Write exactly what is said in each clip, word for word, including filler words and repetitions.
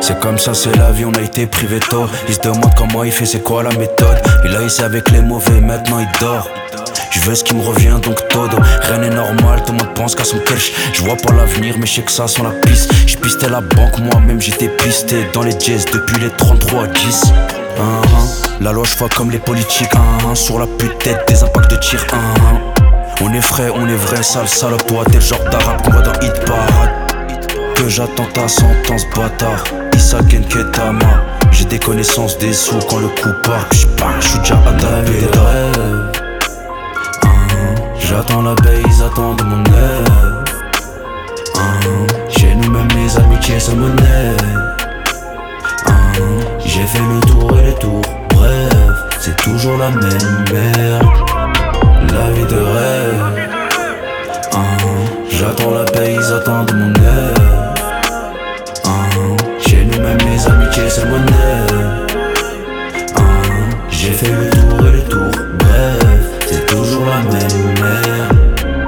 C'est comme ça, c'est la vie, on a été privé tôt. Il se demande comment il fait, c'est quoi la méthode. Il a essayé avec les mauvais, maintenant il dort. Je veux ce qui me revient donc todo. Rien n'est normal, tout le monde pense qu'à son cash. Je vois pas l'avenir mais je sais que ça sent la piste. J'ai pisté la banque, moi-même j'étais pisté dans les jazz depuis les trente-trois dix. uh -huh. La loi je vois comme les politiques. uh -huh. Sur la pute-tête des impacts de tir. uh -huh. On est frais, on est vrai, sale salope. Toi t'es le genre d'arabe qu'on voit dans Hit Parade. Que j'attends ta sentence, bâtard. Issa Kenketama. J'ai des connaissances des sous quand le coup part. Je suis déjà adapté de rêve. J'attends la baie, ils attendent mon aide. uh, Chez nous même les amitiés se monnaient. uh, J'ai fait le tour et le tour. Bref, c'est toujours la même merde. La vie de rêve. uh, J'attends la baie, ils attendent mon aide. uh, Chez nous même les amitiés se monnaient. uh, J'ai fait le tour et le tour. Bref, c'est toujours la même merde.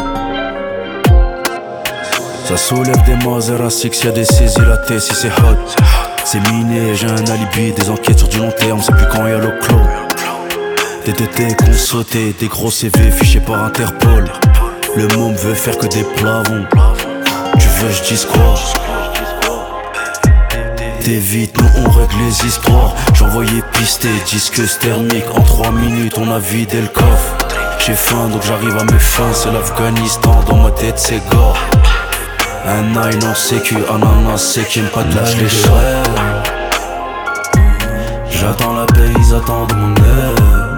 Ça soulève des Maserati, y'a des saisies, la tête si c'est hot. C'est miné, j'ai un alibi, des enquêtes sur du long terme, c'est plus quand y'a le clos. Des T T qu'on sautait, des gros C V fichés par Interpol. Le môme veut faire que des plavons. Tu veux je dise quoi? T'évites, nous on règle les histoires. J'envoyais pister, disque thermique. En trois minutes on a vidé le coffre. J'ai faim donc j'arrive à mes fins. C'est l'Afghanistan, dans ma tête c'est gore. Un nine en sécu, ananas c'est qui aime pas de lâche les chats. J'attends la paix, ils attendent mon aide.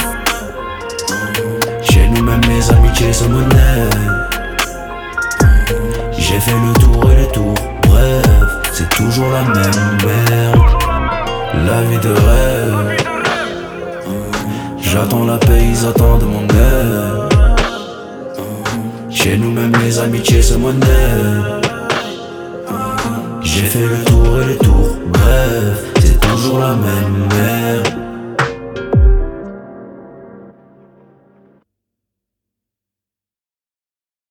Chez nous même les amitiés se monnaient. J'ai fait le tour et le tour. Bref, c'est toujours la même merde. La vie de rêve. J'attends la paix, ils attendent mon aide. Chez nous même les amitiés se monnaient. J'ai fait le tour et le tour. Bref, c'est toujours la même merde.